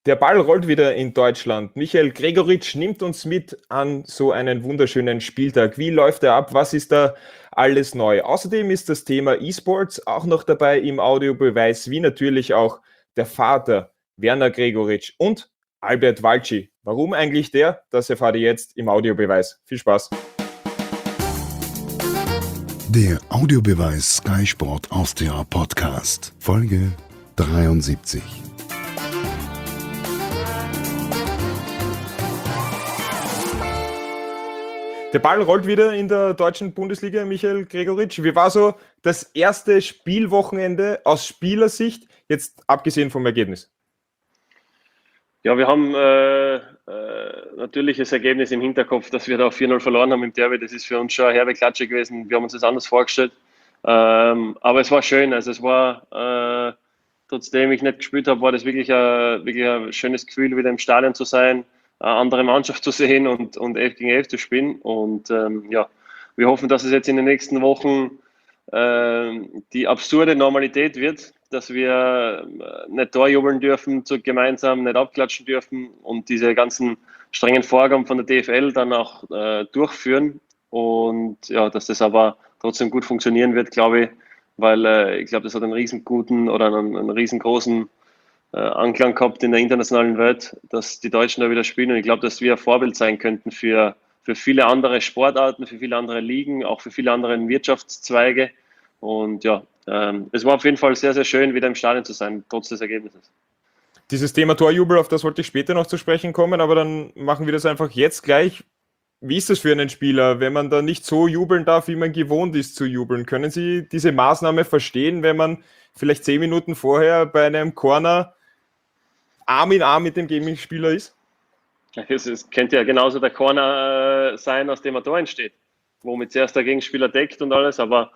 Der Ball rollt wieder in Deutschland. Michael Gregoritsch nimmt uns mit an so einen wunderschönen Spieltag. Wie läuft er ab? Was ist da alles neu? Außerdem ist das Thema E-Sports auch noch dabei im Audiobeweis, wie natürlich auch der Vater Werner Gregoritsch und Albert Walci. Warum eigentlich der? Das erfahrt ihr jetzt im Audiobeweis. Viel Spaß! Der Audiobeweis Sky Sport Austria Podcast, Folge 73. Der Ball rollt wieder in der deutschen Bundesliga, Michael Gregoritsch. Wie war so das erste Spielwochenende aus Spielersicht, jetzt abgesehen vom Ergebnis? Ja, wir haben natürlich das Ergebnis im Hinterkopf, dass wir da 4-0 verloren haben im Derby. Das ist für uns schon eine herbe Klatsche gewesen. Wir haben uns das anders vorgestellt. Aber es war schön. Also es war, trotzdem ich nicht gespielt habe, war das wirklich ein schönes Gefühl, wieder im Stadion zu sein, eine andere Mannschaft zu sehen und 11 gegen 11 zu spielen. Und ja, wir hoffen, dass es jetzt in den nächsten Wochen die absurde Normalität wird, dass wir nicht Torjubeln dürfen, gemeinsam nicht abklatschen dürfen und diese ganzen strengen Vorgaben von der DFL dann auch durchführen. Und ja, dass das aber trotzdem gut funktionieren wird, glaube ich, weil ich glaube, das hat einen riesenguten oder einen riesengroßen Anklang gehabt in der internationalen Welt, dass die Deutschen da wieder spielen. Und ich glaube, dass wir ein Vorbild sein könnten für viele andere Sportarten, für viele andere Ligen, auch für viele andere Wirtschaftszweige. Und ja, es war auf jeden Fall sehr, sehr schön, wieder im Stadion zu sein, trotz des Ergebnisses. Dieses Thema Torjubel, auf das wollte ich später noch zu sprechen kommen, aber dann machen wir das einfach jetzt gleich. Wie ist das für einen Spieler, wenn man da nicht so jubeln darf, wie man gewohnt ist zu jubeln? Können Sie diese Maßnahme verstehen, wenn man vielleicht 10 Minuten vorher bei einem Corner Arm in Arm mit dem Gegenspieler ist? Es könnte ja genauso der Corner sein, aus dem ein Tor entsteht, womit zuerst der Gegenspieler deckt und alles, aber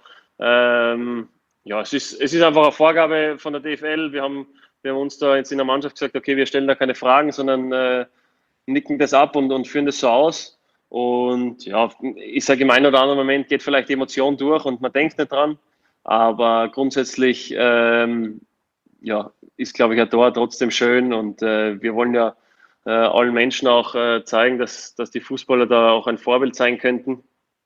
ja, es ist einfach eine Vorgabe von der DFL. Wir haben uns da jetzt in der Mannschaft gesagt, okay, wir stellen da keine Fragen, sondern nicken das ab und führen das so aus. Und ja, ich sage, im einen oder anderen Moment geht vielleicht die Emotion durch und man denkt nicht dran, aber grundsätzlich ja, ist, glaube ich, ein Tor trotzdem schön und wir wollen ja allen Menschen auch zeigen, dass die Fußballer da auch ein Vorbild sein könnten.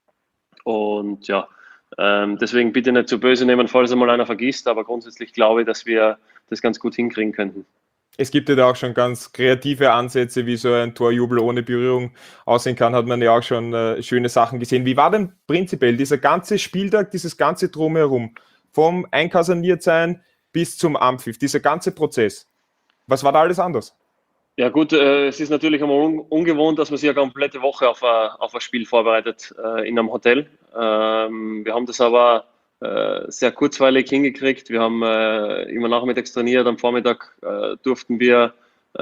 Und ja, deswegen bitte nicht zu böse nehmen, falls einmal einer vergisst, aber grundsätzlich glaube ich, dass wir das ganz gut hinkriegen könnten. Es gibt ja da auch schon ganz kreative Ansätze, wie so ein Torjubel ohne Berührung aussehen kann, hat man ja auch schon schöne Sachen gesehen. Wie war denn prinzipiell dieser ganze Spieltag, dieses ganze Drumherum, vom Einkaserniert-Sein bis zum Anpfiff, dieser ganze Prozess? Was war da alles anders? Ja gut, es ist natürlich einmal ungewohnt, dass man sich eine komplette Woche auf ein Spiel vorbereitet in einem Hotel. Wir haben das aber sehr kurzweilig hingekriegt. Wir haben immer nachmittags trainiert, am Vormittag durften wir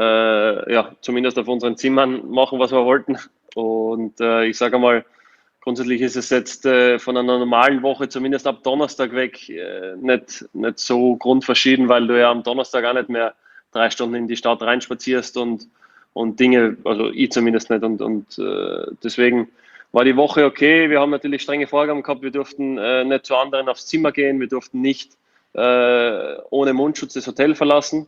ja, zumindest auf unseren Zimmern machen, was wir wollten. Und ich sage einmal, grundsätzlich ist es jetzt von einer normalen Woche, zumindest ab Donnerstag weg, nicht so grundverschieden, weil du ja am Donnerstag auch nicht mehr 3 Stunden in die Stadt reinspazierst und Dinge, also ich zumindest nicht. Und deswegen war die Woche okay. Wir haben natürlich strenge Vorgaben gehabt. Wir durften nicht zu anderen aufs Zimmer gehen. Wir durften nicht ohne Mundschutz das Hotel verlassen.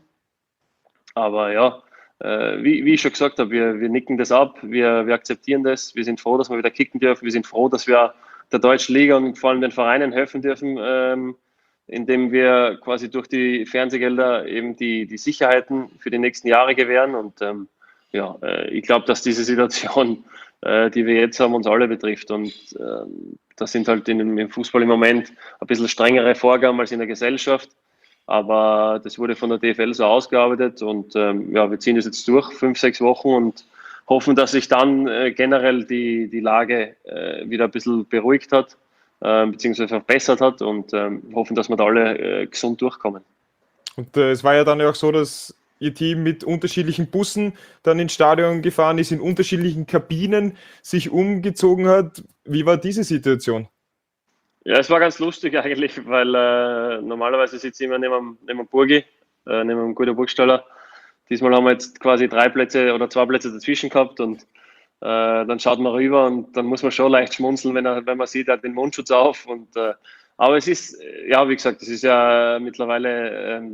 Aber ja, wie ich schon gesagt habe, wir nicken das ab. Wir akzeptieren das. Wir sind froh, dass wir wieder kicken dürfen. Wir sind froh, dass wir der deutschen Liga und vor allem den Vereinen helfen dürfen, indem wir quasi durch die Fernsehgelder eben die Sicherheiten für die nächsten Jahre gewähren. Und ja, ich glaube, dass diese Situation, die wir jetzt haben, uns alle betrifft. Und das sind halt im Fußball im Moment ein bisschen strengere Vorgaben als in der Gesellschaft. Aber das wurde von der DFL so ausgearbeitet und ja, wir ziehen das jetzt durch, 5, 6 Wochen und hoffen, dass sich dann generell die Lage wieder ein bisschen beruhigt hat, beziehungsweise verbessert hat und hoffen, dass wir da alle gesund durchkommen. Und es war ja dann auch so, dass Ihr Team mit unterschiedlichen Bussen dann ins Stadion gefahren ist, in unterschiedlichen Kabinen sich umgezogen hat. Wie war diese Situation? Ja, es war ganz lustig eigentlich, weil normalerweise sitze ich immer neben dem Burgi, neben dem guten Burgstaller. Diesmal haben wir jetzt quasi 3 Plätze oder 2 Plätze dazwischen gehabt und dann schaut man rüber und dann muss man schon leicht schmunzeln, wenn man sieht, er hat den Mundschutz auf. Und, aber es ist, ja, wie gesagt, es ist ja mittlerweile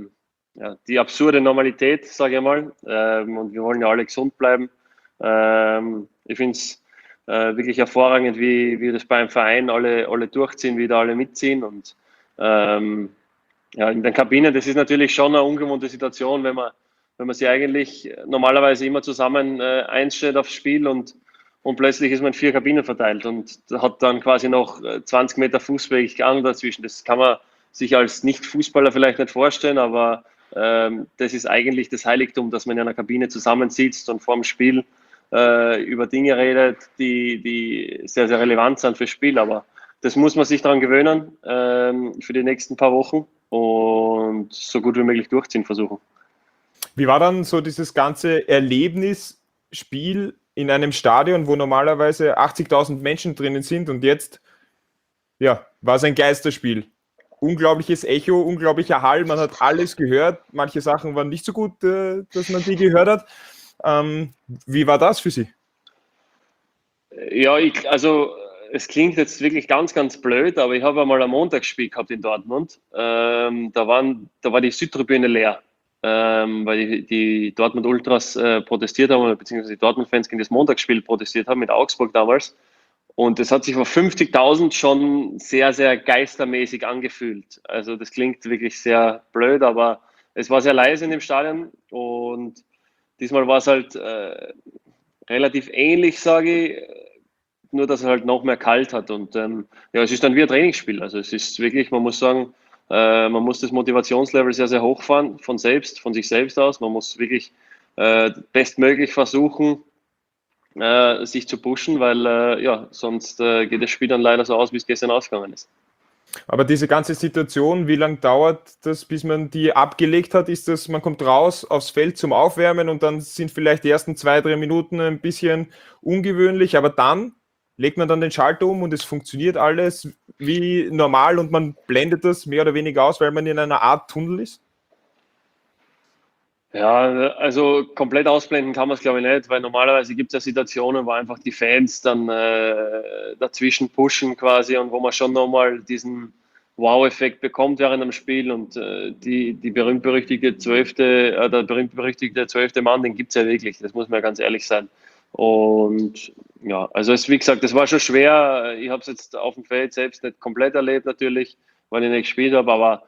die absurde Normalität, sage ich mal. Und wir wollen ja alle gesund bleiben. Ich finde es wirklich hervorragend, wie das beim Verein alle durchziehen, wie da alle mitziehen. Und in der Kabine, das ist natürlich schon eine ungewohnte Situation, wenn man sich eigentlich normalerweise immer zusammen einstellt aufs Spiel und plötzlich ist man in 4 Kabinen verteilt und hat dann quasi noch 20 Meter Fußweg gegangen dazwischen. Das kann man sich als Nicht-Fußballer vielleicht nicht vorstellen, aber das ist eigentlich das Heiligtum, dass man in einer Kabine zusammensitzt und vor dem Spiel über Dinge redet, die sehr, sehr relevant sind fürs Spiel. Aber das muss man sich daran gewöhnen für die nächsten paar Wochen und so gut wie möglich durchziehen versuchen. Wie war dann so dieses ganze Erlebnisspiel in einem Stadion, wo normalerweise 80.000 Menschen drinnen sind und jetzt war es ein Geisterspiel? Unglaubliches Echo, unglaublicher Hall, man hat alles gehört, manche Sachen waren nicht so gut, dass man die gehört hat. Wie war das für Sie? Ja, es klingt jetzt wirklich ganz, ganz blöd, aber ich habe einmal ein Montagsspiel gehabt in Dortmund. Da war die Südtribüne leer, weil die Dortmund Ultras protestiert haben, beziehungsweise die Dortmund-Fans gegen das Montagsspiel protestiert haben, mit Augsburg damals. Und das hat sich vor 50.000 schon sehr, sehr geistermäßig angefühlt. Also das klingt wirklich sehr blöd, aber es war sehr leise in dem Stadion und diesmal war es halt relativ ähnlich, sage ich, nur dass es halt noch mehr kalt hat. Und es ist dann wie ein Trainingsspiel. Also es ist wirklich, man muss sagen, man muss das Motivationslevel sehr, sehr hoch fahren, von sich selbst aus. Man muss wirklich bestmöglich versuchen, sich zu pushen, weil sonst geht das Spiel dann leider so aus, wie es gestern ausgegangen ist. Aber diese ganze Situation, wie lange dauert das, bis man die abgelegt hat? Ist das, man kommt raus aufs Feld zum Aufwärmen und dann sind vielleicht die ersten 2-3 Minuten ein bisschen ungewöhnlich, aber dann legt man dann den Schalter um und es funktioniert alles wie normal und man blendet das mehr oder weniger aus, weil man in einer Art Tunnel ist? Ja, also komplett ausblenden kann man es, glaube ich, nicht, weil normalerweise gibt es ja Situationen, wo einfach die Fans dann dazwischen pushen quasi und wo man schon nochmal diesen Wow-Effekt bekommt während dem Spiel und der berühmt-berüchtigte 12. Mann, den gibt es ja wirklich, das muss man ja ganz ehrlich sein. Und ja, also wie gesagt, das war schon schwer. Ich habe es jetzt auf dem Feld selbst nicht komplett erlebt natürlich, weil ich nicht gespielt habe, aber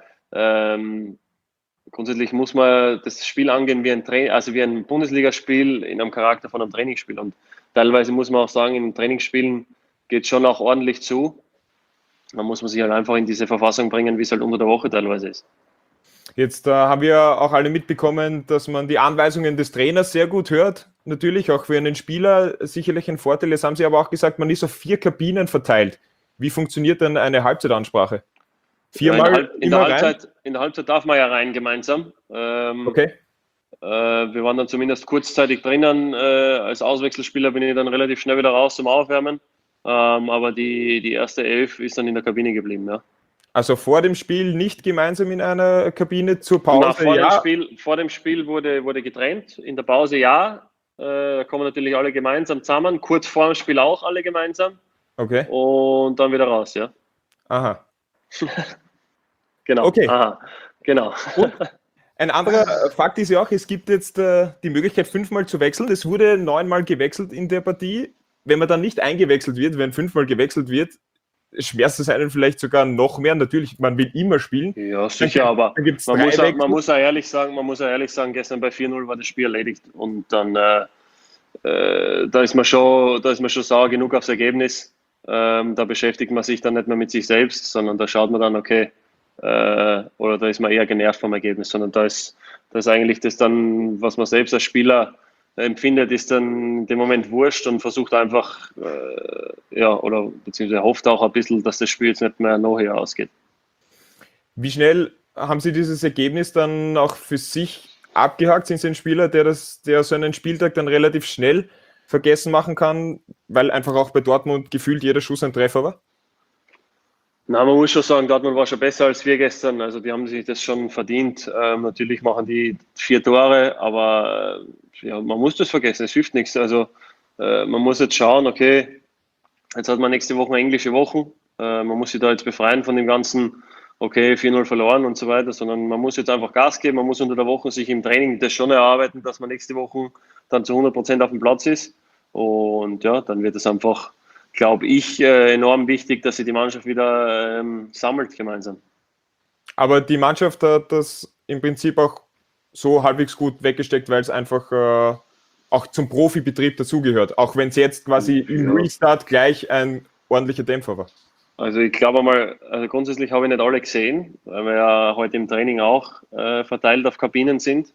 grundsätzlich muss man das Spiel angehen wie ein Bundesligaspiel in einem Charakter von einem Trainingsspiel. Und teilweise muss man auch sagen, in Trainingsspielen geht es schon auch ordentlich zu. Da muss man sich halt einfach in diese Verfassung bringen, wie es halt unter der Woche teilweise ist. Jetzt haben wir auch alle mitbekommen, dass man die Anweisungen des Trainers sehr gut hört. Natürlich auch für einen Spieler sicherlich ein Vorteil. Jetzt haben Sie aber auch gesagt, man ist auf 4 Kabinen verteilt. Wie funktioniert denn eine Halbzeitansprache? 4-mal in der Halbzeit darf man ja rein gemeinsam. Okay. Wir waren dann zumindest kurzzeitig drinnen. Als Auswechselspieler bin ich dann relativ schnell wieder raus zum Aufwärmen. Aber die erste 11 ist dann in der Kabine geblieben, ja. Also vor dem Spiel nicht gemeinsam in einer Kabine, zur Pause vor dem Spiel wurde getrennt, in der Pause ja. Da kommen natürlich alle gemeinsam zusammen, kurz vor dem Spiel auch alle gemeinsam. Okay. Und dann wieder raus, ja. Aha. Genau. Okay. Aha. Genau. Und ein anderer Fakt ist ja auch, es gibt jetzt die Möglichkeit 5-mal zu wechseln. Es wurde 9-mal gewechselt in der Partie. Wenn man dann nicht eingewechselt wird, wenn 5-mal gewechselt wird, schmerzt es einen vielleicht sogar noch mehr. Natürlich, man will immer spielen. Ja, sicher, aber man muss ja ehrlich sagen, gestern bei 4-0 war das Spiel erledigt und dann da ist man schon sauer genug aufs Ergebnis. Da beschäftigt man sich dann nicht mehr mit sich selbst, sondern da schaut man dann, okay, oder da ist man eher genervt vom Ergebnis, sondern da ist eigentlich das dann, was man selbst als Spieler empfindet, ist dann in dem Moment wurscht und versucht einfach, oder beziehungsweise hofft auch ein bisschen, dass das Spiel jetzt nicht mehr nachher ausgeht. Wie schnell haben Sie dieses Ergebnis dann auch für sich abgehakt? Sind Sie ein Spieler, der so einen Spieltag dann relativ schnell vergessen machen kann, weil einfach auch bei Dortmund gefühlt jeder Schuss ein Treffer war? Na, man muss schon sagen, Dortmund war schon besser als wir gestern. Also die haben sich das schon verdient. Natürlich machen die 4 Tore, aber man muss das vergessen, es hilft nichts. Also man muss jetzt schauen, okay, jetzt hat man nächste Woche englische Wochen. Man muss sich da jetzt befreien von dem ganzen okay, 4-0 verloren und so weiter, sondern man muss jetzt einfach Gas geben, man muss unter der Woche sich im Training das schon erarbeiten, dass man nächste Woche dann zu 100% auf dem Platz ist. Und ja, dann wird es einfach, glaube ich, enorm wichtig, dass sich die Mannschaft wieder sammelt gemeinsam. Aber die Mannschaft hat das im Prinzip auch so halbwegs gut weggesteckt, weil es einfach auch zum Profibetrieb dazugehört, auch wenn es jetzt quasi im Restart gleich ein ordentlicher Dämpfer war. Also ich glaube mal, also grundsätzlich habe ich nicht alle gesehen, weil wir ja heute im Training auch verteilt auf Kabinen sind.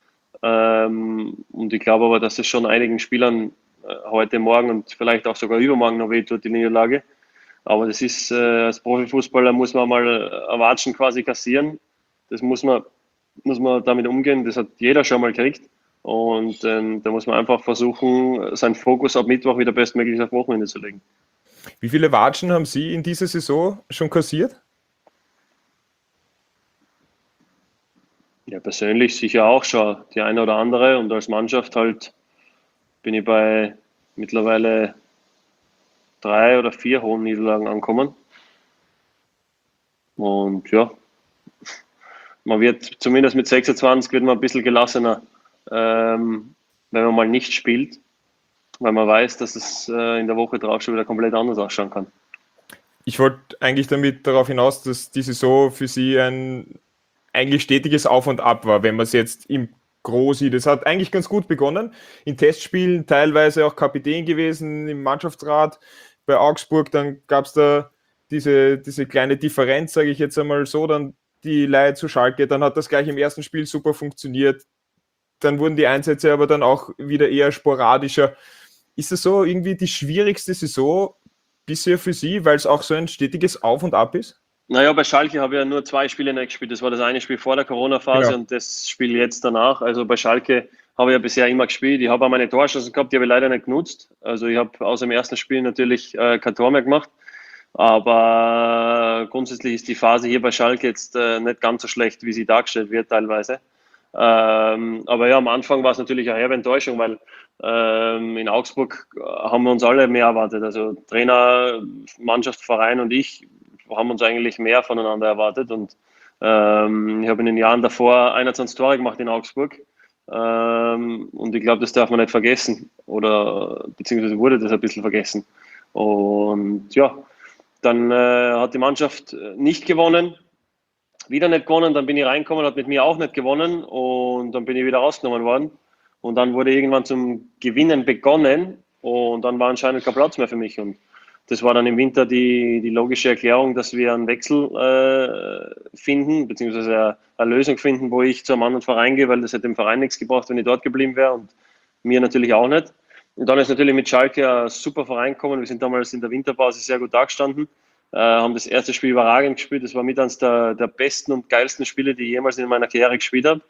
Und ich glaube aber, dass es schon einigen Spielern heute, morgen und vielleicht auch sogar übermorgen noch wehtut, die Niederlage. Aber das ist, als Profifußballer muss man mal Watschen quasi kassieren. Das muss man damit umgehen. Das hat jeder schon mal gekriegt. Und da muss man einfach versuchen, seinen Fokus ab Mittwoch wieder bestmöglich auf Wochenende zu legen. Wie viele Watschen haben Sie in dieser Saison schon kassiert? Ja, persönlich sicher auch schon die eine oder andere. Und als Mannschaft halt bin ich bei mittlerweile 3 oder 4 hohen Niederlagen angekommen. Und ja, man wird zumindest mit 26 wird man ein bisschen gelassener, wenn man mal nicht spielt, weil man weiß, dass es in der Woche drauf schon wieder komplett anders ausschauen kann. Ich wollte eigentlich damit darauf hinaus, dass die Saison für Sie ein eigentlich stetiges Auf und Ab war, wenn man es jetzt im Gros sieht. Es hat eigentlich ganz gut begonnen, in Testspielen teilweise auch Kapitän gewesen, im Mannschaftsrat bei Augsburg, dann gab es da diese kleine Differenz, sage ich jetzt einmal so, dann die Leihe zu Schalke, dann hat das gleich im ersten Spiel super funktioniert, dann wurden die Einsätze aber dann auch wieder eher sporadischer. Ist das so irgendwie die schwierigste Saison bisher für Sie, weil es auch so ein stetiges Auf und Ab ist? Naja, bei Schalke habe ich ja nur 2 Spiele nicht gespielt. Das war das eine Spiel vor der Corona-Phase und das Spiel jetzt danach. Also bei Schalke habe ich ja bisher immer gespielt. Ich habe auch meine Torchancen gehabt, die habe ich leider nicht genutzt. Also ich habe außer dem ersten Spiel natürlich kein Tor mehr gemacht. Aber grundsätzlich ist die Phase hier bei Schalke jetzt nicht ganz so schlecht, wie sie dargestellt wird teilweise. Aber ja, am Anfang war es natürlich eine herbe Enttäuschung, weil in Augsburg haben wir uns alle mehr erwartet. Also Trainer, Mannschaft, Verein und ich haben uns eigentlich mehr voneinander erwartet. Und ich habe in den Jahren davor 21 Tore gemacht in Augsburg. Und ich glaube, das darf man nicht vergessen. Oder beziehungsweise wurde das ein bisschen vergessen. Und ja, dann hat die Mannschaft nicht gewonnen, wieder nicht gewonnen, dann bin ich reingekommen, hat mit mir auch nicht gewonnen und dann bin ich wieder rausgenommen worden. Und dann wurde irgendwann zum Gewinnen begonnen und dann war anscheinend kein Platz mehr für mich. Und das war dann im Winter die logische Erklärung, dass wir einen Wechsel finden, beziehungsweise eine Lösung finden, wo ich zu einem anderen Verein gehe, weil das hätte dem Verein nichts gebracht, wenn ich dort geblieben wäre und mir natürlich auch nicht. Und dann ist natürlich mit Schalke ein super Verein gekommen. Wir sind damals in der Winterpause sehr gut dagestanden, haben das erste Spiel überragend gespielt. Das war mit eines der besten und geilsten Spiele, die ich jemals in meiner Karriere gespielt habe.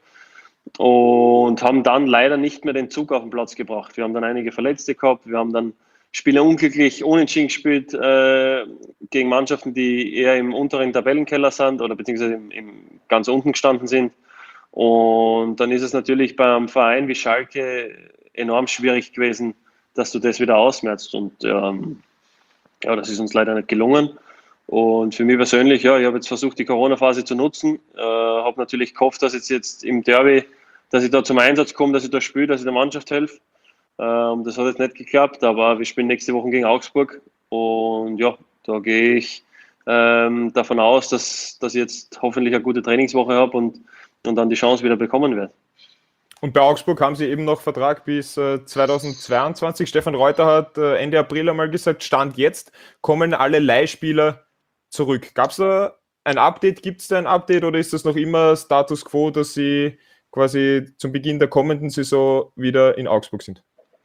Und haben dann leider nicht mehr den Zug auf den Platz gebracht. Wir haben dann einige Verletzte gehabt. Wir haben dann Spiele unglücklich unentschieden gespielt gegen Mannschaften, die eher im unteren Tabellenkeller sind oder beziehungsweise ganz unten gestanden sind. Und dann ist es natürlich beim Verein wie Schalke enorm schwierig gewesen, dass du das wieder ausmerzt. Und ja, das ist uns leider nicht gelungen. Und für mich persönlich, ja, ich habe jetzt versucht, die Corona-Phase zu nutzen. Habe natürlich gehofft, dass jetzt im Derby, dass ich da zum Einsatz komme, dass ich da spiele, dass ich der Mannschaft helfe. Das hat jetzt nicht geklappt, aber wir spielen nächste Woche gegen Augsburg. Und ja, da gehe ich davon aus, dass ich jetzt hoffentlich eine gute Trainingswoche habe und dann die Chance wieder bekommen werde. Und bei Augsburg haben sie eben noch Vertrag bis 2022. Stefan Reuter hat Ende April einmal gesagt, Stand jetzt kommen alle Leihspieler zurück. Gab es da ein Update? Gibt es da ein Update oder ist das noch immer Status Quo, dass sie quasi zum Beginn der kommenden Saison wieder in Augsburg sind?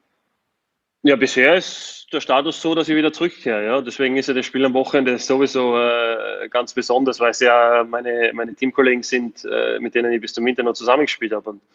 Ja, bisher ist der Status so, dass ich wieder zurückkehre. Ja. Deswegen ist ja das Spiel am Wochenende sowieso ganz besonders, weil es ja meine Teamkollegen sind, mit denen ich bis zum Winter noch zusammengespielt habe. Und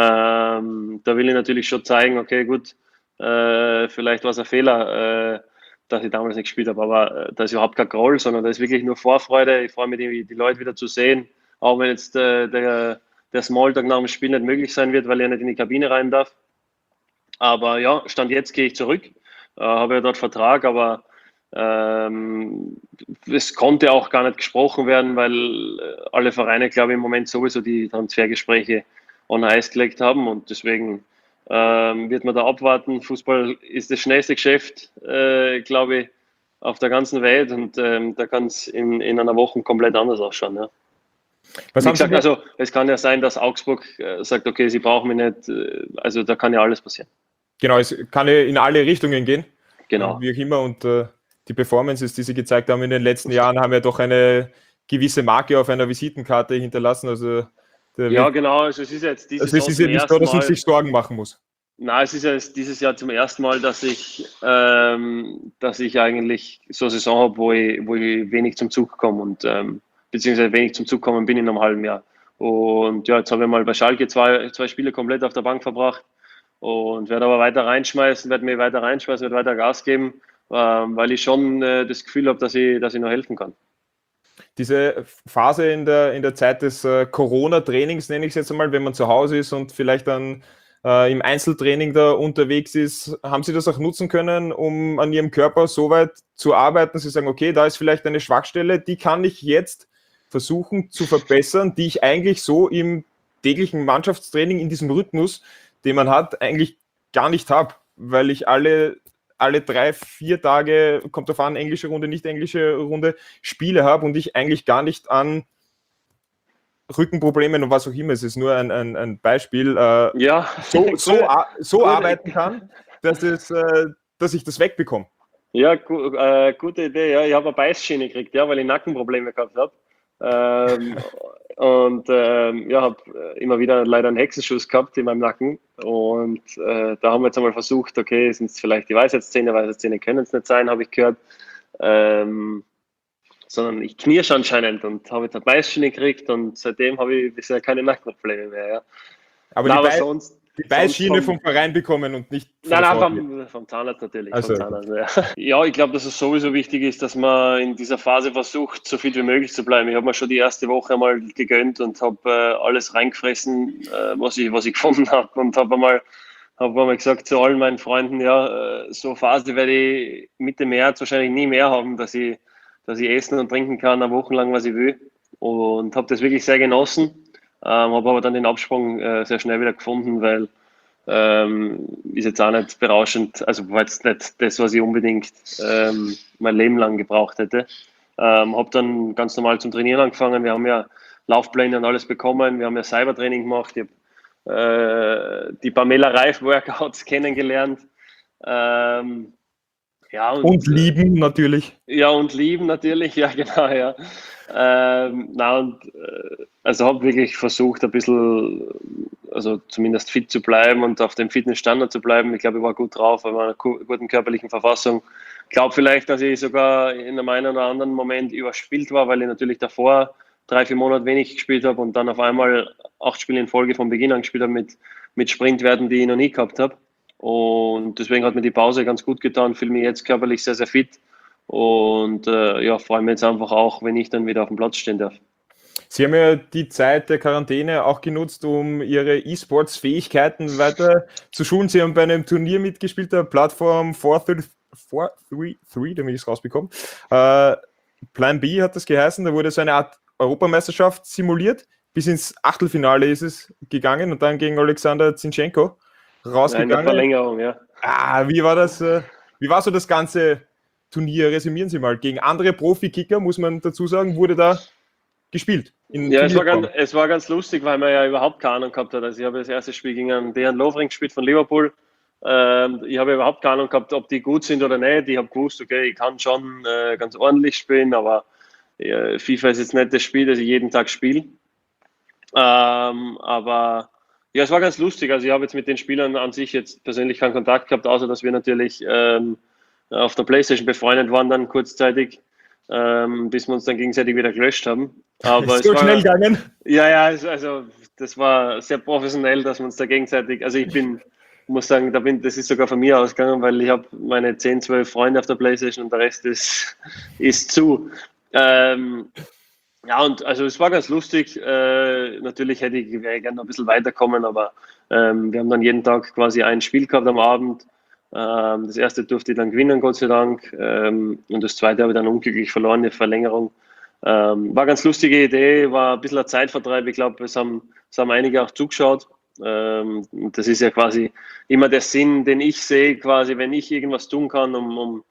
da will ich natürlich schon zeigen, okay, gut, vielleicht war es ein Fehler, dass ich damals nicht gespielt habe, aber da ist überhaupt kein Groll, sondern da ist wirklich nur Vorfreude. Ich freue mich, die Leute wieder zu sehen, auch wenn jetzt der Smalltalk nach dem Spiel nicht möglich sein wird, weil er nicht in die Kabine rein darf. Aber ja, Stand jetzt gehe ich zurück, habe ja dort Vertrag, aber Es konnte auch gar nicht gesprochen werden, weil alle Vereine, glaube ich, im Moment sowieso die Transfergespräche on Eis gelegt haben und deswegen wird man da abwarten. Fußball ist das schnellste Geschäft, glaube ich, auf der ganzen Welt und da kann es in einer Woche komplett anders ausschauen. Ja. Was Wie haben Sie gesagt, also es kann ja sein, dass Augsburg sagt, okay, sie brauchen mich nicht, also da kann ja alles passieren. Genau, es kann ja in alle Richtungen gehen, Genau. wie auch immer. Und die Performances, die Sie gezeigt haben in den letzten Jahren, haben ja doch eine gewisse Marke auf einer Visitenkarte hinterlassen. Also Ja, genau. Also es ist jetzt dieses es ist ja nicht so, dass man sich Sorgen machen muss. Nein, es ist ja dieses Jahr zum ersten Mal, dass ich eigentlich so eine Saison habe, wo ich wenig zum Zug komme und beziehungsweise wenig zum Zug kommen bin in einem halben Jahr. Und ja, jetzt habe ich mal bei Schalke zwei Spiele komplett auf der Bank verbracht und werde aber weiter reinschmeißen, werde weiter Gas geben, weil ich schon das Gefühl habe, dass ich noch helfen kann. Diese Phase in der Zeit des Corona-Trainings, nenne ich es jetzt einmal, wenn man zu Hause ist und vielleicht dann im Einzeltraining da unterwegs ist, haben Sie das auch nutzen können, um an Ihrem Körper so weit zu arbeiten, Sie sagen, okay, da ist vielleicht eine Schwachstelle, die kann ich jetzt versuchen zu verbessern, die ich eigentlich so im täglichen Mannschaftstraining in diesem Rhythmus, den man hat, eigentlich gar nicht habe, weil ich alle 3-4 Tage, kommt drauf an, englische Runde, nicht englische Runde, Spiele habe und ich eigentlich gar nicht an Rückenproblemen und was auch immer, es ist nur ein Beispiel, Ja, so arbeiten kann, dass ich das wegbekomme. Ja, gute Idee. Ja, ich habe eine Beißschiene gekriegt, ja, weil ich Nackenprobleme gehabt habe. Habe immer wieder leider einen Hexenschuss gehabt in meinem Nacken. Und da haben wir jetzt einmal versucht, okay, sind es vielleicht die Weisheitszähne können es nicht sein, habe ich gehört. Sondern ich knirsch anscheinend und habe jetzt eine Beißschiene gekriegt und seitdem habe ich bisher keine Nackenprobleme mehr. Ja. Aber die Beißschiene vom Verein bekommen und nicht vom Zahnarzt natürlich. Also. Vom Zahnarzt, ja. Ja, ich glaube, dass es sowieso wichtig ist, dass man in dieser Phase versucht, so fit wie möglich zu bleiben. Ich habe mir schon die erste Woche einmal gegönnt und habe alles reingefressen, was ich gefunden habe und habe einmal gesagt zu allen meinen Freunden, ja, so eine Phase werde ich Mitte März wahrscheinlich nie mehr haben, dass ich essen und trinken kann, eine Woche lang, was ich will. Und habe das wirklich sehr genossen. Habe aber dann den Absprung sehr schnell wieder gefunden, weil ist jetzt auch nicht berauschend, also war jetzt nicht das, was ich unbedingt mein Leben lang gebraucht hätte. Habe dann ganz normal zum Trainieren angefangen. Wir haben ja Laufpläne und alles bekommen. Wir haben ja Cybertraining gemacht. Ich habe die Pamela Reif Workouts kennengelernt. Und lieben natürlich. Ja, und lieben natürlich, ja, genau, ja. Also habe wirklich versucht, ein bisschen, also zumindest fit zu bleiben und auf dem Fitnessstandard zu bleiben. Ich glaube, ich war gut drauf, ich war in einer guten körperlichen Verfassung. Ich glaube vielleicht, dass ich sogar in einem einen oder anderen Moment überspielt war, weil ich natürlich davor 3-4 Monate wenig gespielt habe und dann auf einmal 8 Spiele in Folge von Beginn an gespielt habe mit Sprintwerten, die ich noch nie gehabt habe. Und deswegen hat mir die Pause ganz gut getan, fühle mich jetzt körperlich sehr, sehr fit und freue mich jetzt einfach auch, wenn ich dann wieder auf dem Platz stehen darf. Sie haben ja die Zeit der Quarantäne auch genutzt, um Ihre E-Sports-Fähigkeiten weiter zu schulen. Sie haben bei einem Turnier mitgespielt, der Plattform 433, damit ich es rausbekomme. Plan B hat das geheißen, da wurde so eine Art Europameisterschaft simuliert. Bis ins Achtelfinale ist es gegangen und dann gegen Alexander Zinchenko rausgegangen. Eine Verlängerung, ja. Wie war das? Wie war so das ganze Turnier? Resümieren Sie mal. Gegen andere Profi-Kicker, muss man dazu sagen, wurde da gespielt. Ja, es war ganz lustig, weil man ja überhaupt keine Ahnung gehabt hat. Also ich habe das erste Spiel gegen einen Dejan Lovren gespielt von Liverpool. Ich habe überhaupt keine Ahnung gehabt, ob die gut sind oder nicht. Ich habe gewusst, okay, ich kann schon ganz ordentlich spielen, aber FIFA ist jetzt nicht das Spiel, das ich jeden Tag spiele. Aber ja, es war ganz lustig. Also ich habe jetzt mit den Spielern an sich jetzt persönlich keinen Kontakt gehabt, außer dass wir natürlich auf der PlayStation befreundet waren dann kurzzeitig, bis wir uns dann gegenseitig wieder gelöscht haben. Aber es war schnell gegangen. Ja, also das war sehr professionell, dass wir uns da gegenseitig, also ich muss sagen, das ist sogar von mir ausgegangen, weil ich habe meine 10, 12 Freunde auf der PlayStation und der Rest ist zu. Ja, und also es war ganz lustig. Natürlich wäre ich gerne noch ein bisschen weiterkommen, aber wir haben dann jeden Tag quasi ein Spiel gehabt am Abend Das erste durfte ich dann gewinnen, Gott sei Dank. Und das zweite habe ich dann unglücklich verloren, eine Verlängerung. War eine ganz lustige Idee, war ein bisschen ein Zeitvertreib. Ich glaube, es haben einige auch zugeschaut. Das ist ja quasi immer der Sinn, den ich sehe, quasi, wenn ich irgendwas tun kann, um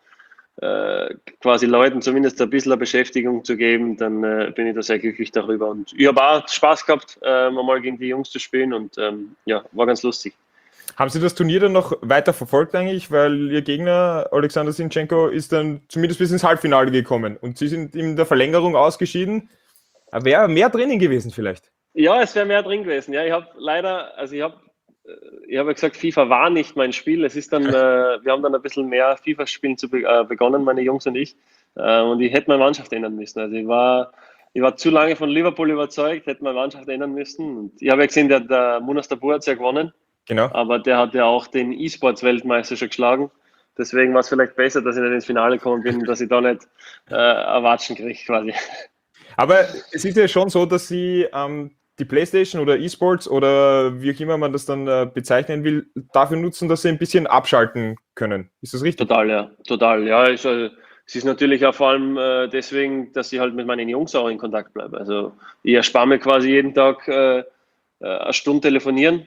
quasi Leuten zumindest ein bisschen eine Beschäftigung zu geben, dann bin ich da sehr glücklich darüber. Und ich habe auch Spaß gehabt, mal gegen die Jungs zu spielen und ja, war ganz lustig. Haben Sie das Turnier dann noch weiter verfolgt eigentlich? Weil Ihr Gegner, Alexander Zinchenko, ist dann zumindest bis ins Halbfinale gekommen und Sie sind in der Verlängerung ausgeschieden. Wäre mehr drinnen gewesen vielleicht? Ja, es wäre mehr drin gewesen. Ja, ich habe leider, also ich habe ja gesagt, FIFA war nicht mein Spiel. Es ist dann, wir haben dann ein bisschen mehr FIFA-Spielen begonnen, meine Jungs und ich. Und ich hätte meine Mannschaft ändern müssen. Also ich war zu lange von Liverpool überzeugt, hätte meine Mannschaft ändern müssen. Und ich habe ja gesehen, der Munas Dabbur hat ja gewonnen. Genau. Aber der hat ja auch den E-Sports-Weltmeister schon geschlagen. Deswegen war es vielleicht besser, dass ich nicht ins Finale gekommen bin, dass ich da nicht Watschen kriege quasi. Aber es ist ja schon so, dass Sie die PlayStation oder E-Sports oder wie auch immer man das dann bezeichnen will, dafür nutzen, dass Sie ein bisschen abschalten können. Ist das richtig? Total, ja. Total, ja. Es ist natürlich auch vor allem deswegen, dass ich halt mit meinen Jungs auch in Kontakt bleibe. Also ich erspare mir quasi jeden Tag eine Stunde telefonieren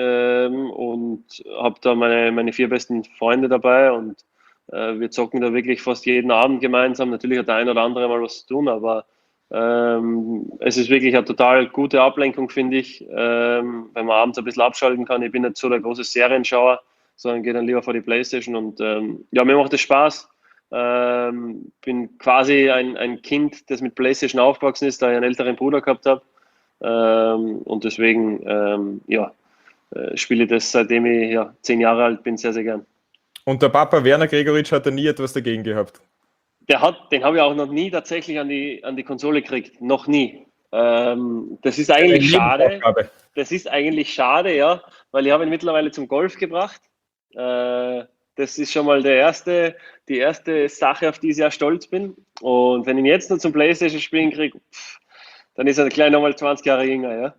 und habe da meine 4 besten Freunde dabei und wir zocken da wirklich fast jeden Abend gemeinsam. Natürlich hat der ein oder andere mal was zu tun, aber es ist wirklich eine total gute Ablenkung, finde ich, wenn man abends ein bisschen abschalten kann. Ich bin nicht so der große Serienschauer, sondern gehe dann lieber vor die Playstation und ja, mir macht es Spaß. Bin quasi ein Kind, das mit Playstation aufgewachsen ist, da ich einen älteren Bruder gehabt habe und deswegen ja, spiele ich das, seitdem ich 10 Jahre alt bin, sehr, sehr gern. Und der Papa Werner Gregoritsch hat da nie etwas dagegen gehabt? Den habe ich auch noch nie tatsächlich an die Konsole gekriegt. Noch nie. Das ist eigentlich schade. Das ist eigentlich schade, ja, weil ich habe ihn mittlerweile zum Golf gebracht. Das ist schon mal die erste Sache, auf die ich sehr stolz bin. Und wenn ich ihn jetzt noch zum Playstation spielen kriege, dann ist er gleich nochmal 20 Jahre jünger, ja.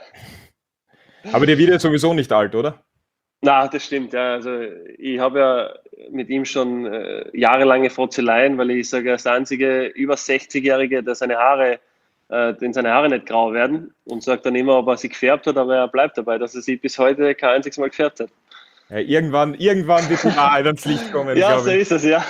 Aber der wird ja sowieso nicht alt, oder? Na, das stimmt, ja. Also ich habe ja mit ihm schon jahrelange Frotzeleien, weil ich sage, er ist der einzige über 60-Jährige, der seine Haare nicht grau werden und sagt dann immer, ob er sie gefärbt hat, aber er bleibt dabei, dass er sie bis heute kein einziges Mal gefärbt hat. Ja, irgendwann wird die Wahrheit ans Licht kommen. Ja, so ist es, ja.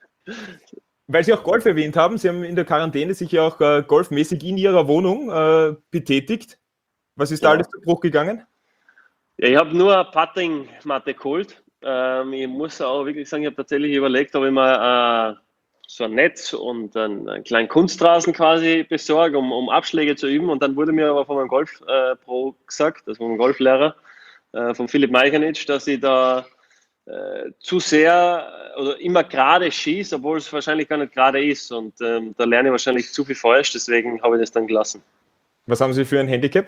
Weil Sie auch Golf erwähnt haben, Sie haben in der Quarantäne sich ja auch golfmäßig in Ihrer Wohnung betätigt. Was ist da alles zu Bruch gegangen? Ja, ich habe nur eine Putting-Matte geholt. Ich muss auch wirklich sagen, ich habe tatsächlich überlegt, ob ich mal so ein Netz und einen kleinen Kunstrasen quasi besorge, um Abschläge zu üben. Und dann wurde mir aber von meinem Golf-Pro gesagt, also von meinem Golflehrer, von Philipp Meichanitsch, dass ich da zu sehr oder immer gerade schieße, obwohl es wahrscheinlich gar nicht gerade ist. Und da lerne ich wahrscheinlich zu viel falsch, deswegen habe ich das dann gelassen. Was haben Sie für ein Handicap?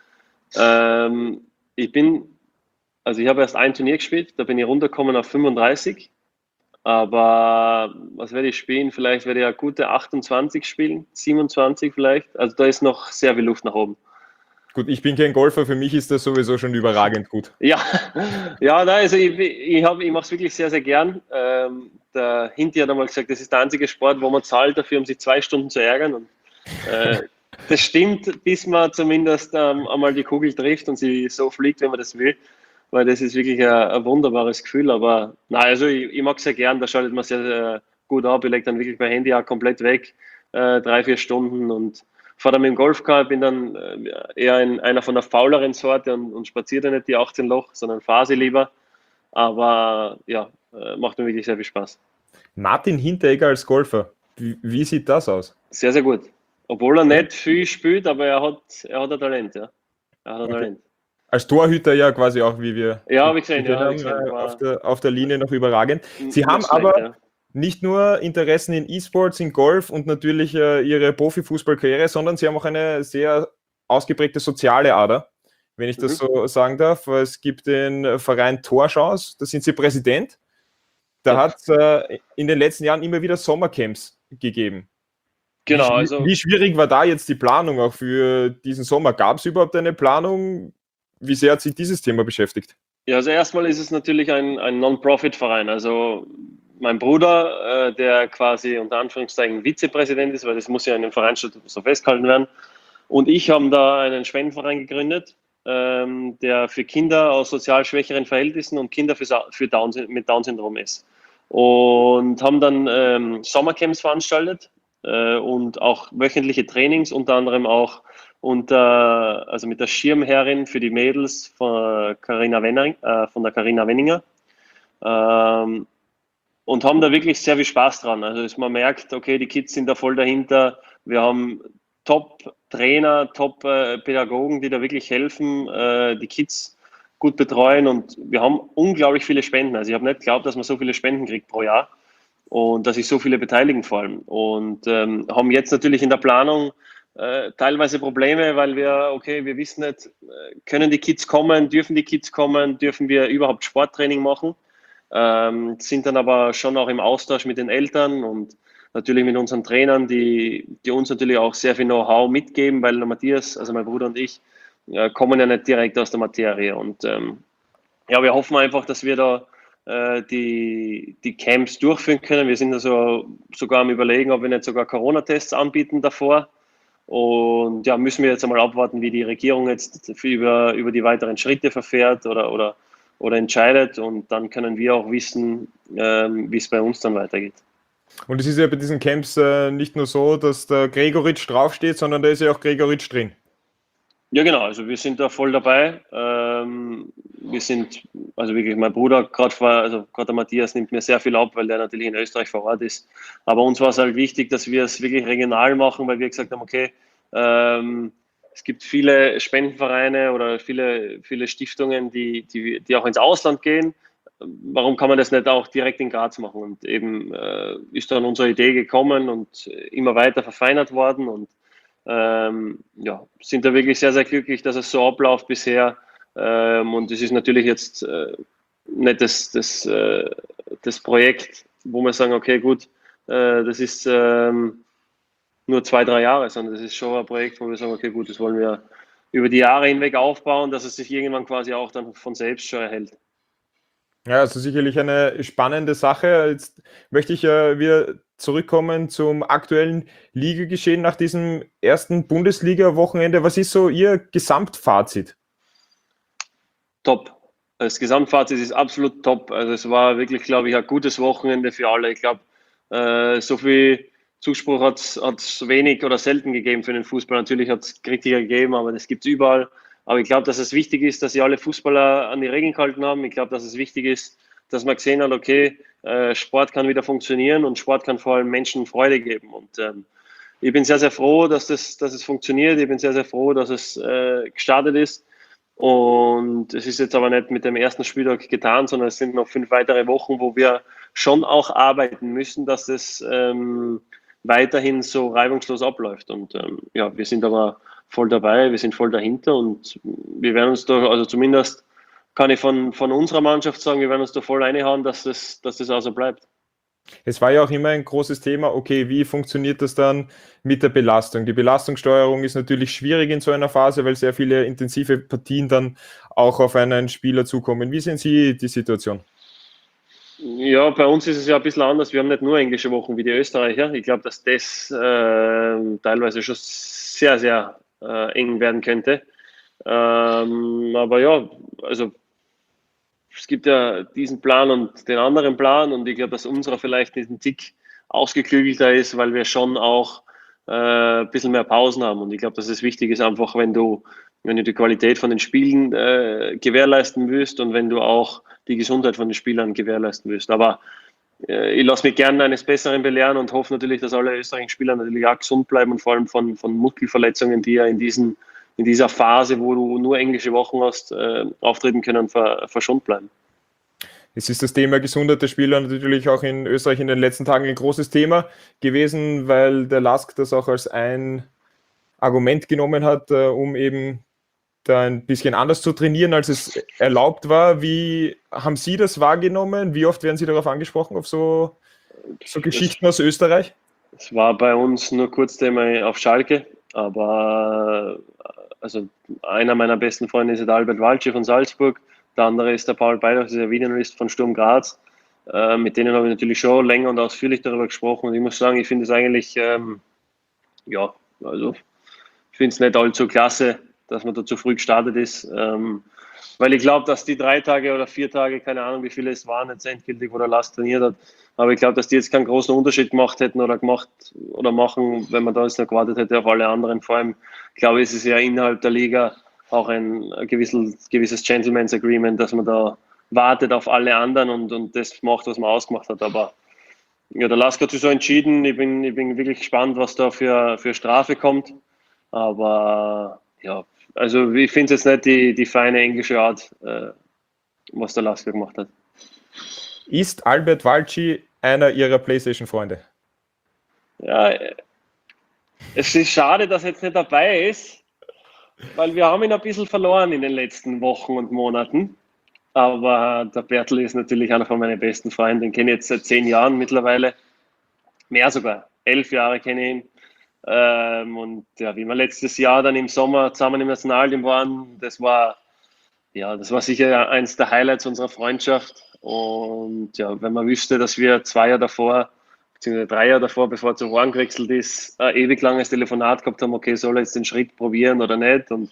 Ich habe erst ein Turnier gespielt, da bin ich runtergekommen auf 35. Aber was werde ich spielen? Vielleicht werde ich eine gute 28 spielen, 27 vielleicht. Also da ist noch sehr viel Luft nach oben. Gut, ich bin kein Golfer, für mich ist das sowieso schon überragend gut. Ja, also ich mache es wirklich sehr, sehr gern. Der Hinti hat einmal gesagt, das ist der einzige Sport, wo man zahlt dafür, um sich 2 Stunden zu ärgern. Und, das stimmt, bis man zumindest einmal die Kugel trifft und sie so fliegt, wenn man das will. Weil das ist wirklich ein wunderbares Gefühl. Aber nein, also ich mag es sehr gern, da schaltet man sehr, sehr gut ab. Ich lege dann wirklich mein Handy auch komplett weg, 3-4 Stunden und fahre dann mit dem Golfcar, bin dann eher einer von der fauleren Sorte und spaziere dann nicht die 18 Loch, sondern fahre sie lieber. Aber ja, macht mir wirklich sehr viel Spaß. Martin Hinteregger als Golfer, wie sieht das aus? Sehr, sehr gut. Obwohl er nicht viel spielt, aber er hat ein Talent, ja. Er hat ein Talent. Als Torhüter ja quasi auch, wie wir habe ich gesehen, auf der Linie noch überragend. Sie haben aber nicht nur Interessen in E-Sports, in Golf und natürlich Ihre Profifußballkarriere, sondern Sie haben auch eine sehr ausgeprägte soziale Ader, wenn ich das so sagen darf. Es gibt den Verein Torchance, da sind Sie Präsident. Da hat es in den letzten Jahren immer wieder Sommercamps gegeben. Genau. Wie schwierig war da jetzt die Planung auch für diesen Sommer? Gab es überhaupt eine Planung? Wie sehr hat sich dieses Thema beschäftigt? Ja, also erstmal ist es natürlich ein Non-Profit-Verein. Also mein Bruder, der quasi unter Anführungszeichen Vizepräsident ist, weil das muss ja in dem Vereinsstatut so festgehalten werden, und ich haben da einen Spendenverein gegründet, der für Kinder aus sozial schwächeren Verhältnissen und Kinder mit Down-Syndrom ist. Und haben dann Sommercamps veranstaltet und auch wöchentliche Trainings, unter anderem auch also mit der Schirmherrin für die Mädels von der Carina Wenninger. Ähm, und haben da wirklich sehr viel Spaß dran. Also dass man merkt, okay, die Kids sind da voll dahinter. Wir haben Top-Trainer, Top-Pädagogen, die da wirklich helfen, die Kids gut betreuen, und wir haben unglaublich viele Spenden. Also ich habe nicht geglaubt, dass man so viele Spenden kriegt pro Jahr und dass sich so viele beteiligen vor allem. Und haben jetzt natürlich in der Planung teilweise Probleme, weil wir wissen nicht, können die Kids kommen, dürfen wir überhaupt Sporttraining machen? Sind dann aber schon auch im Austausch mit den Eltern und natürlich mit unseren Trainern, die uns natürlich auch sehr viel Know-how mitgeben, weil der Matthias, also mein Bruder und ich, kommen ja nicht direkt aus der Materie. Und ja, wir hoffen einfach, dass wir da die Camps durchführen können. Wir sind also sogar am Überlegen, ob wir nicht sogar Corona-Tests anbieten davor. Und ja, müssen wir jetzt einmal abwarten, wie die Regierung jetzt über die weiteren Schritte verfährt oder entscheidet. Und dann können wir auch wissen, wie es bei uns dann weitergeht. Und es ist ja bei diesen Camps nicht nur so, dass der Gregoritsch draufsteht, sondern da ist ja auch Gregoritsch drin. Ja, genau. Also wir sind da voll dabei. Wir sind, also wirklich, mein Bruder, gerade der Matthias nimmt mir sehr viel ab, weil der natürlich in Österreich vor Ort ist. Aber uns war es halt wichtig, dass wir es wirklich regional machen, weil wir gesagt haben, okay, es gibt viele Spendenvereine oder viele Stiftungen, die auch ins Ausland gehen. Warum kann man das nicht auch direkt in Graz machen? Und eben ist dann unsere Idee gekommen und immer weiter verfeinert worden, und ja, sind da wirklich sehr, sehr glücklich, dass es so abläuft bisher. Und es ist natürlich jetzt nicht das Projekt, wo wir sagen, okay, gut, das ist nur 2-3 Jahre, sondern das ist schon ein Projekt, wo wir sagen, okay, gut, das wollen wir über die Jahre hinweg aufbauen, dass es sich irgendwann quasi auch dann von selbst schon erhält. Ja, also sicherlich eine spannende Sache. Jetzt möchte ich wieder zurückkommen zum aktuellen Ligageschehen nach diesem ersten Bundesliga-Wochenende. Was ist so Ihr Gesamtfazit? Top. Das Gesamtfazit ist absolut top. Also es war wirklich, glaube ich, ein gutes Wochenende für alle. Ich glaube, so viel Zuspruch hat es wenig oder selten gegeben für den Fußball. Natürlich hat es Kritiker gegeben, aber das gibt es überall. Aber ich glaube, dass es wichtig ist, dass sich alle Fußballer an die Regeln gehalten haben. Ich glaube, dass es wichtig ist, dass man gesehen hat, okay, Sport kann wieder funktionieren, und Sport kann vor allem Menschen Freude geben. Und ich bin sehr, sehr froh, dass es funktioniert. Ich bin sehr, sehr froh, dass es gestartet ist. Und es ist jetzt aber nicht mit dem ersten Spieltag getan, sondern es sind noch 5 weitere Wochen, wo wir schon auch arbeiten müssen, dass es weiterhin so reibungslos abläuft. Und ja, wir sind aber voll dabei, wir sind voll dahinter, und wir werden uns da, also zumindest kann ich von unserer Mannschaft sagen, wir werden uns da voll reinhauen, dass das auch so bleibt. Es war ja auch immer ein großes Thema, okay, wie funktioniert das dann mit der Belastung? Die Belastungssteuerung ist natürlich schwierig in so einer Phase, weil sehr viele intensive Partien dann auch auf einen Spieler zukommen. Wie sehen Sie die Situation? Ja, bei uns ist es ja ein bisschen anders. Wir haben nicht nur englische Wochen wie die Österreicher. Ich glaube, dass das teilweise schon sehr, sehr eng werden könnte. Aber ja, also es gibt ja diesen Plan und den anderen Plan, und ich glaube, dass unserer vielleicht diesen Tick ausgeklügelter ist, weil wir schon auch ein bisschen mehr Pausen haben. Und ich glaube, dass es wichtig ist, einfach, wenn du die Qualität von den Spielen gewährleisten willst und wenn du auch die Gesundheit von den Spielern gewährleisten willst. Aber ich lasse mich gerne eines Besseren belehren und hoffe natürlich, dass alle österreichischen Spieler natürlich auch gesund bleiben und vor allem von Muskelverletzungen, die ja in dieser Phase, wo du nur englische Wochen hast, auftreten können, verschont bleiben. Es ist das Thema Gesundheit der Spieler natürlich auch in Österreich in den letzten Tagen ein großes Thema gewesen, weil der LASK das auch als ein Argument genommen hat, um eben da ein bisschen anders zu trainieren, als es erlaubt war. Wie haben Sie das wahrgenommen? Wie oft werden Sie darauf angesprochen, auf so Geschichten aus Österreich? Es war bei uns nur kurz Thema auf Schalke, aber also einer meiner besten Freunde ist der Albert Walsche von Salzburg. Der andere ist der Paul Beidach, das ist der Videoanalyst von Sturm Graz. Mit denen habe ich natürlich schon länger und ausführlich darüber gesprochen. Und ich muss sagen, ich finde es eigentlich, also ich finde es nicht allzu klasse, dass man da zu früh gestartet ist. Weil ich glaube, dass die 3 Tage oder 4 Tage, keine Ahnung, wie viele es waren, jetzt endgültig, wo der Lars trainiert hat, aber ich glaube, dass die jetzt keinen großen Unterschied gemacht hätten oder machen, wenn man da jetzt noch gewartet hätte auf alle anderen. Vor allem, glaube ich, ist es ja innerhalb der Liga auch ein gewisses Gentleman's Agreement, dass man da wartet auf alle anderen und das macht, was man ausgemacht hat. Aber ja, der Lars hat sich so entschieden. Ich bin wirklich gespannt, was da für Strafe kommt. Aber ja, also ich finde es jetzt nicht die feine englische Art, was der Lasker gemacht hat. Ist Albert Walci einer Ihrer PlayStation-Freunde? Ja, es ist schade, dass er jetzt nicht dabei ist, weil wir haben ihn ein bisschen verloren in den letzten Wochen und Monaten. Aber der Bertel ist natürlich einer von meinen besten Freunden. Den kenne ich jetzt seit 10 Jahren mittlerweile. Mehr sogar. 11 Jahre kenne ich ihn. Und ja, wie wir letztes Jahr dann im Sommer zusammen im Nationalteam waren, das war sicher eins der Highlights unserer Freundschaft. Und ja, wenn man wüsste, dass wir 2 Jahre davor, beziehungsweise 3 Jahre davor, bevor er zu Horn gewechselt ist, ein ewig langes Telefonat gehabt haben, okay, soll er jetzt den Schritt probieren oder nicht? Und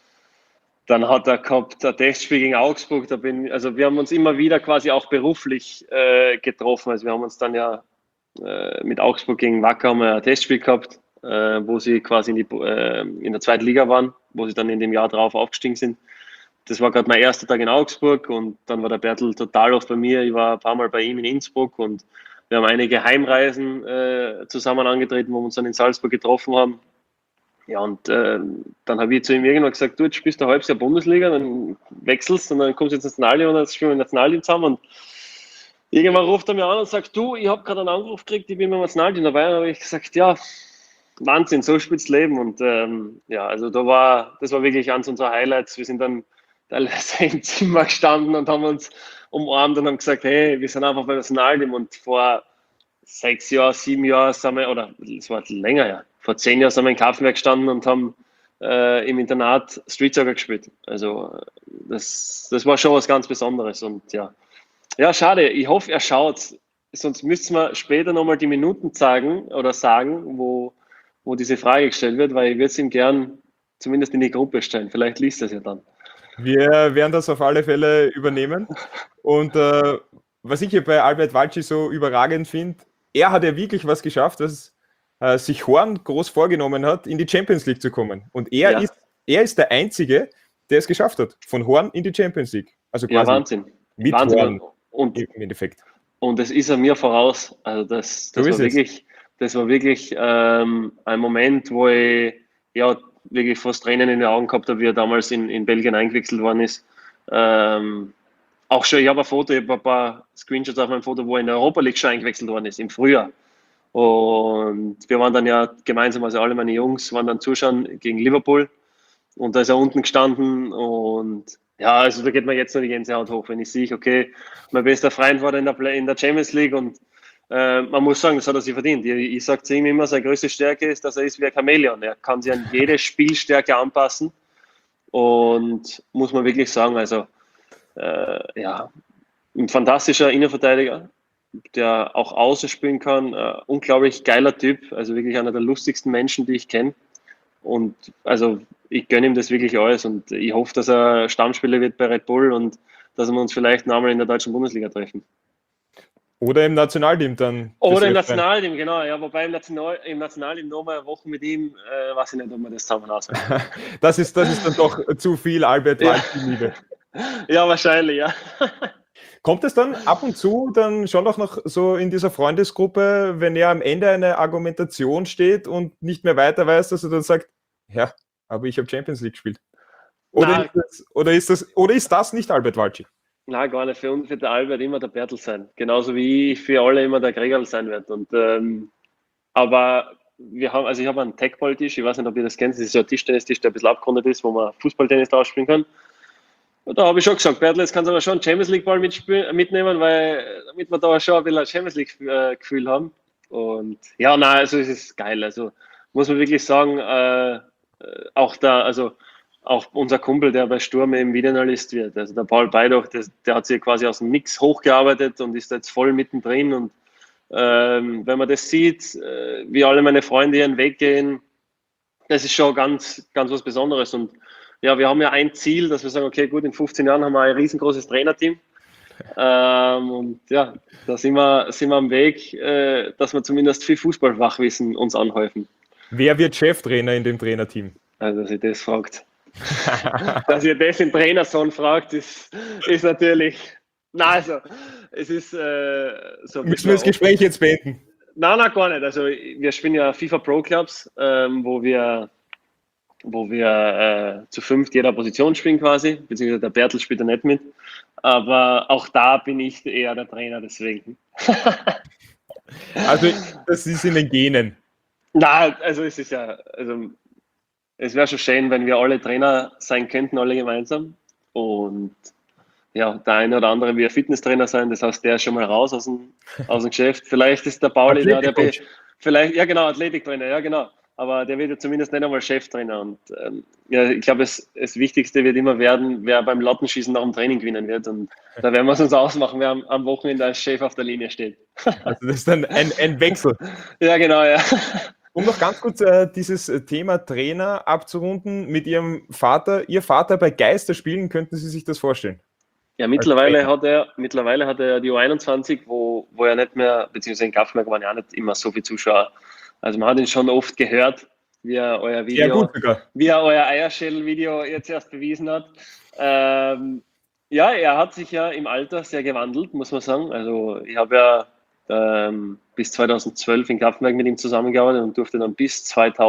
dann hat er gehabt ein Testspiel gegen Augsburg. Wir haben uns immer wieder quasi auch beruflich getroffen. Also wir haben uns dann ja mit Augsburg gegen Wacker haben wir ein Testspiel gehabt, wo sie quasi in der zweiten Liga waren, wo sie dann in dem Jahr drauf aufgestiegen sind. Das war gerade mein erster Tag in Augsburg und dann war der Bertel total oft bei mir. Ich war ein paar Mal bei ihm in Innsbruck und wir haben einige Heimreisen zusammen angetreten, wo wir uns dann in Salzburg getroffen haben. Ja, und dann habe ich zu ihm irgendwann gesagt, du, jetzt spielst du ein halbes Jahr Bundesliga, dann wechselst und dann kommst du ins Nationalteam und dann spielen wir im Nationalteam zusammen. Und irgendwann ruft er mir an und sagt, du, ich habe gerade einen Anruf gekriegt, ich bin beim Nationalteam dabei. Und dann habe ich gesagt, ja, Wahnsinn, so spielt's Leben. Und also das war wirklich eines unserer Highlights. Wir sind dann teilweise im Zimmer gestanden und haben uns umarmt und haben gesagt, hey, wir sind einfach beim Nationalteam. Und vor 6 Jahren, 7 Jahren sind wir, oder es war länger, ja, vor 10 Jahren sind wir in Kaffenberg gestanden und haben im Internat Street Soccer gespielt. Also das war schon was ganz Besonderes und ja, schade. Ich hoffe, er schaut. Sonst müssten wir später nochmal die Minuten sagen, wo diese Frage gestellt wird, weil ich würde es ihm gern zumindest in die Gruppe stellen. Vielleicht liest er es ja dann. Wir werden das auf alle Fälle übernehmen. Und was ich hier bei Albert Walci so überragend finde, er hat ja wirklich was geschafft, dass sich Horn groß vorgenommen hat, in die Champions League zu kommen. Und er ist der Einzige, der es geschafft hat, von Horn in die Champions League. Also quasi Wahnsinn. Mit Wahnsinn. Horn im Endeffekt. Und das ist er mir voraus. Also das war wirklich ein Moment, wo ich ja wirklich fast Tränen in den Augen gehabt habe, wie er damals in Belgien eingewechselt worden ist. Auch schon, ich habe ein paar Screenshots auf meinem Foto, wo er in der Europa League schon eingewechselt worden ist, im Frühjahr. Und wir waren dann ja gemeinsam, also alle meine Jungs waren dann zuschauen gegen Liverpool und da ist er unten gestanden und ja, also da geht mir jetzt noch die Gänsehaut hoch, wenn ich sehe, okay, mein bester Freund war in der Champions League und man muss sagen, das hat er sich verdient. Ich sage zu ihm immer, seine größte Stärke ist, dass er ist wie ein Chamäleon. Er kann sich an jede Spielstärke anpassen und muss man wirklich sagen, also ein fantastischer Innenverteidiger, der auch außen spielen kann, unglaublich geiler Typ, also wirklich einer der lustigsten Menschen, die ich kenne. Und also ich gönne ihm das wirklich alles und ich hoffe, dass er Stammspieler wird bei Red Bull und dass wir uns vielleicht noch einmal in der deutschen Bundesliga treffen. Oder im Nationalteam dann. Oder im Nationalteam, genau. Ja, wobei im Nationalteam nochmal eine Woche mit ihm, weiß ich nicht, ob man das zusammen aushalten. Das ist dann doch zu viel Albert Walci-Liebe. Ja, wahrscheinlich, ja. Kommt es dann ab und zu dann schon auch noch so in dieser Freundesgruppe, wenn er am Ende eine Argumentation steht und nicht mehr weiter weiß, dass er dann sagt, ja, aber ich habe Champions League gespielt. Oder ist das nicht Albert Walci? Nein, gar nicht. Für uns wird der Albert immer der Bertel sein. Genauso wie ich für alle immer der Gregerl sein werde. Und, aber ich habe einen Tech-Ball-Tisch, ich weiß nicht, ob ihr das kennt, das ist so ein Tischtennistisch, der ein bisschen abgerundet ist, wo man Fußballtennis drauf spielen kann. Und da habe ich schon gesagt, Bertel, jetzt kannst du aber schon einen Champions League-Ball mitnehmen, damit wir da schon ein bisschen ein Champions League-Gefühl haben. Und ja, nein, also es ist geil. Also muss man wirklich sagen, auch da, also auch unser Kumpel, der bei Sturm eben Videoanalyst wird, also der Paul Beidoch, der hat sich quasi aus dem Nix hochgearbeitet und ist jetzt voll mittendrin. Und wenn man das sieht, wie alle meine Freunde ihren Weg gehen, das ist schon ganz, ganz was Besonderes. Und ja, wir haben ja ein Ziel, dass wir sagen, okay, gut, in 15 Jahren haben wir ein riesengroßes Trainerteam. Und ja, da sind wir am Weg, dass wir zumindest viel Fußballfachwissen uns anhäufen. Wer wird Cheftrainer in dem Trainerteam? Also, dass ihr das fragt. Dass ihr das den Trainersohn fragt, ist natürlich. Nein, also, es ist so. Müssen wir das Gespräch jetzt beenden? Nein, gar nicht. Also, wir spielen ja FIFA Pro Clubs, wo wir zu 5 jeder Position spielen quasi, beziehungsweise der Bertel spielt da nicht mit. Aber auch da bin ich eher der Trainer, deswegen. Also, das ist in den Genen. Nein, also es wäre schon schön, wenn wir alle Trainer sein könnten, alle gemeinsam. Und ja, der eine oder andere will Fitnesstrainer sein, das heißt, der ist schon mal raus aus dem Geschäft. Vielleicht ist der Pauli vielleicht, ja genau, Athletiktrainer, ja genau. Aber der wird ja zumindest nicht einmal Cheftrainer. Und ja, ich glaube, das Wichtigste wird immer werden, wer beim Lattenschießen nach dem Training gewinnen wird. Und da werden wir es uns ausmachen, wer am Wochenende als Chef auf der Linie steht. Also das ist dann ein Wechsel. Ja, genau, ja. Um noch ganz kurz dieses Thema Trainer abzurunden mit Ihrem Vater. Ihr Vater bei Geisterspielen, könnten Sie sich das vorstellen? Ja, mittlerweile hat er die U21, wo er nicht mehr, beziehungsweise in Kaffenberg waren ja auch nicht immer so viele Zuschauer. Also man hat ihn schon oft gehört, wie er euer Eierschädel-Video jetzt erst bewiesen hat. Ja, er hat sich ja im Alter sehr gewandelt, muss man sagen. Also ich habe ja bis 2012 in Kaffenberg mit ihm zusammengearbeitet und durfte dann bis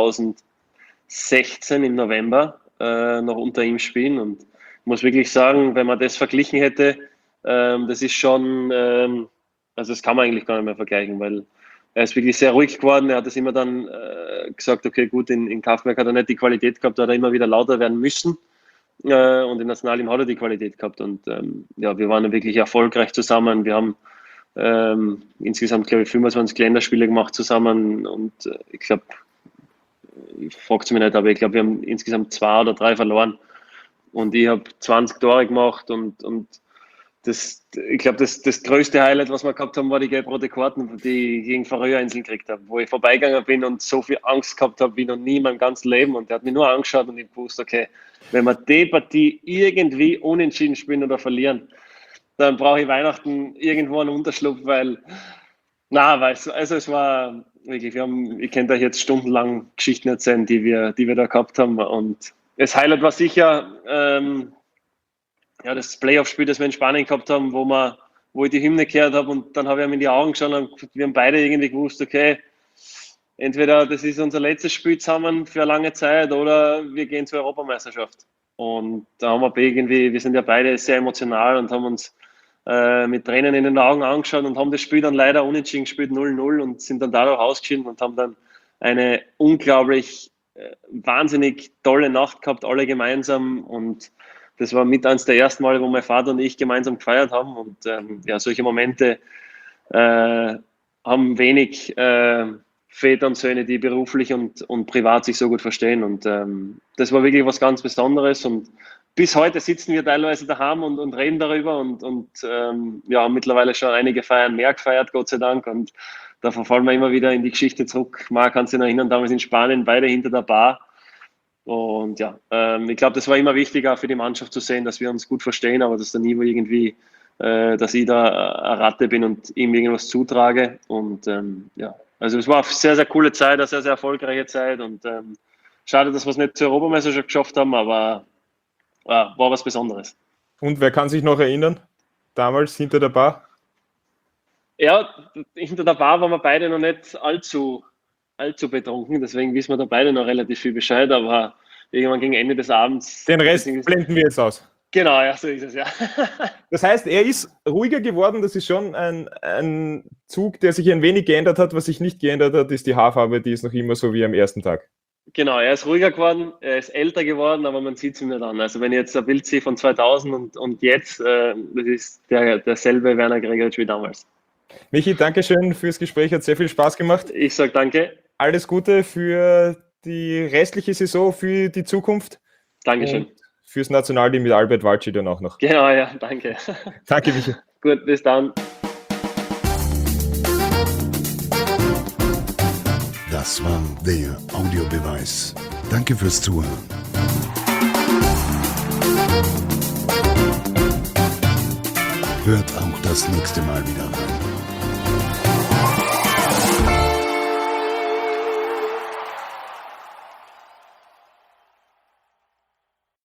2016 im November noch unter ihm spielen. Und ich muss wirklich sagen, wenn man das verglichen hätte, das ist schon, also das kann man eigentlich gar nicht mehr vergleichen, weil er ist wirklich sehr ruhig geworden. Er hat es immer dann gesagt, okay, gut, in Kaffenberg hat er nicht die Qualität gehabt, da hat er immer wieder lauter werden müssen. Und in Nationalim hat er die Qualität gehabt. Und ja, wir waren wirklich erfolgreich zusammen. Wir haben insgesamt, glaube ich, 25 Länderspiele gemacht zusammen. Und ich glaube, ich frage es mich nicht, aber ich glaube, wir haben insgesamt 2 oder 3 verloren. Und ich habe 20 Tore gemacht und ich glaube, das größte Highlight, was wir gehabt haben, war die gelb-rote Karten, die ich gegen Färöerinseln gekriegt habe, wo ich vorbeigegangen bin und so viel Angst gehabt habe wie noch nie in meinem ganzen Leben. Und der hat mich nur angeschaut und ich wusste, okay, wenn wir die Partie irgendwie unentschieden spielen oder verlieren, dann brauche ich Weihnachten irgendwo einen Unterschlupf, weil es war wirklich, ich könnte euch jetzt stundenlang Geschichten erzählen, die wir da gehabt haben. Und das Highlight war sicher, ja, das Playoff-Spiel, das wir in Spanien gehabt haben, wo ich die Hymne gehört habe und dann habe ich mir in die Augen geschaut und wir haben beide irgendwie gewusst, okay, entweder das ist unser letztes Spiel zusammen für eine lange Zeit oder wir gehen zur Europameisterschaft. Und da haben wir sind ja beide sehr emotional und haben uns mit Tränen in den Augen angeschaut und haben das Spiel dann leider unentschieden gespielt, 0-0 und sind dann dadurch ausgeschieden und haben dann eine unglaublich wahnsinnig tolle Nacht gehabt, alle gemeinsam, und das war mit eines der ersten Male, wo mein Vater und ich gemeinsam gefeiert haben. Und ja, solche Momente haben wenig Väter und Söhne, die beruflich und privat sich so gut verstehen. Und das war wirklich was ganz Besonderes. Und bis heute sitzen wir teilweise daheim und reden darüber und ja, haben mittlerweile schon einige Feiern mehr gefeiert, Gott sei Dank. Und da verfallen wir immer wieder in die Geschichte zurück. Marc kann sich noch erinnern, damals in Spanien, beide hinter der Bar. Und ja, ich glaube, das war immer wichtiger für die Mannschaft zu sehen, dass wir uns gut verstehen, aber dass da nie irgendwie, dass ich da eine Ratte bin und ihm irgendwas zutrage. Und ja, also es war eine sehr, sehr coole Zeit, eine sehr, sehr erfolgreiche Zeit. Und schade, dass wir es nicht zur Europameisterschaft geschafft haben, aber war was Besonderes. Und wer kann sich noch erinnern? Damals hinter der Bar? Ja, hinter der Bar waren wir beide noch nicht allzu betrunken, deswegen wissen wir da beide noch relativ viel Bescheid, aber irgendwann gegen Ende des Abends... Den Rest blenden wir jetzt aus. Genau, ja, so ist es, ja. Das heißt, er ist ruhiger geworden, das ist schon ein Zug, der sich ein wenig geändert hat. Was sich nicht geändert hat, ist die Haarfarbe, die ist noch immer so wie am ersten Tag. Genau, er ist ruhiger geworden, er ist älter geworden, aber man sieht es ihm nicht an. Also wenn ich jetzt ein Bild sehe von 2000 und jetzt, das ist derselbe Werner Gregoritsch wie damals. Michi, danke schön fürs Gespräch, hat sehr viel Spaß gemacht. Ich sage danke. Alles Gute für die restliche Saison, für die Zukunft. Dankeschön. Und fürs Nationalteam mit Albert Walci dann auch noch. Genau, ja, danke. Danke, Michael. Gut, bis dann. Das war der Audiobeweis. Danke fürs Zuhören. Hört auch das nächste Mal wieder rein.